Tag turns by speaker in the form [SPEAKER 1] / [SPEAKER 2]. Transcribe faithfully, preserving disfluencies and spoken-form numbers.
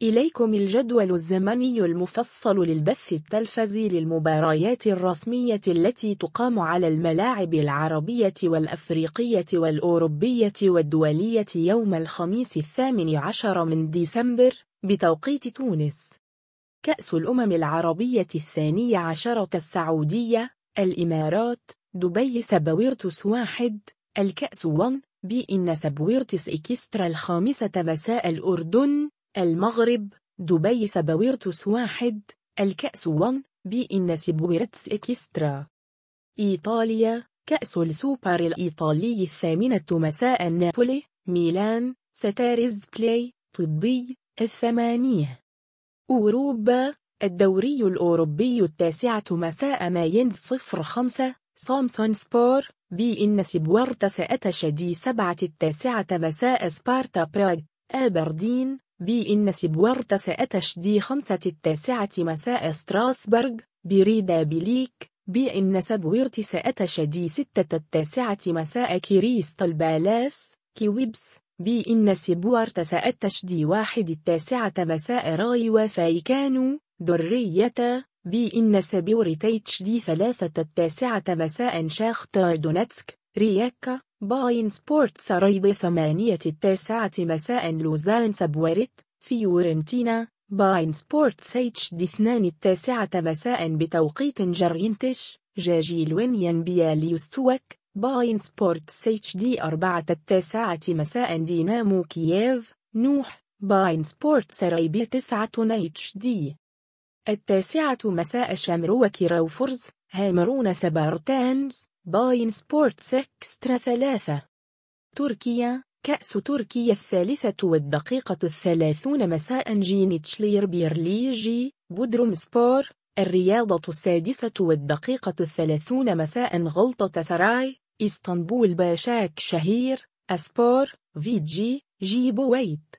[SPEAKER 1] إليكم الجدول الزمني المفصل للبث التلفزي للمباريات الرسمية التي تقام على الملاعب العربية والأفريقية والأوروبية والدولية يوم الخميس الثامن عشر من ديسمبر بتوقيت تونس. كأس الأمم العربية الثانية عشرة السعودية، الإمارات، دبي سبويرتس واحد، الكأس واحد بي إن سبويرتس إكسترا الخامسة مساء الأردن، المغرب، دبي سبويرتس واحد، الكأس واحد بي إن سبويرتس إكسترا. إيطاليا، كأس السوبر الإيطالي الثامنة مساء نابولي، ميلان، ستارز بلاي، طبي، الثمانية. أوروبا، الدوري الأوروبي التاسعة مساء ماينز صفر خمسة، سامسون سبور، بي إن سبورتس أتشدي سبعة التاسعة مساء سبارتا براغ، أبردين، بي إن سبورتس أتشدي خمسة التاسعة مساء ستراسبرغ، بريدا بليك، بي إن سبورتس أتشدي ستة التاسعة مساء كريستال بالاس، كيويبس، بي إن سبورتس أتشدي واحد التاسعة مساء راي وفايكانو، درية، بي إن سبورتيتش دي ثلاثة التاسعة مساء شاختار دونتسك، رياكا، باين سبورت سرايب ثمانية التاسعة مساء لوزان سبورت، فيورنتينا، باين سبورت سيتش دي اثنان التاسعة مساء بتوقيت جرينتش، جاجيلوين ينبياليوستوك، باين سبورت سيتش دي أربعة التاسعة مساء دينامو كييف، نوح، باين سبورت سرايب تسعة اتش دي. التاسعة مساء شمروك روفرز، هامرون سبارتانز، باين سبورتس إكسترا ثلاثة. تركيا، كأس تركيا الثالثة والدقيقة الثلاثون مساء جينيتشلير بيرليجي، بودروم سبور، الرياضة السادسة والدقيقة الثلاثون مساء غلطة سراي، إسطنبول باشاك شهير، أسبور، فيجي، جيبويت.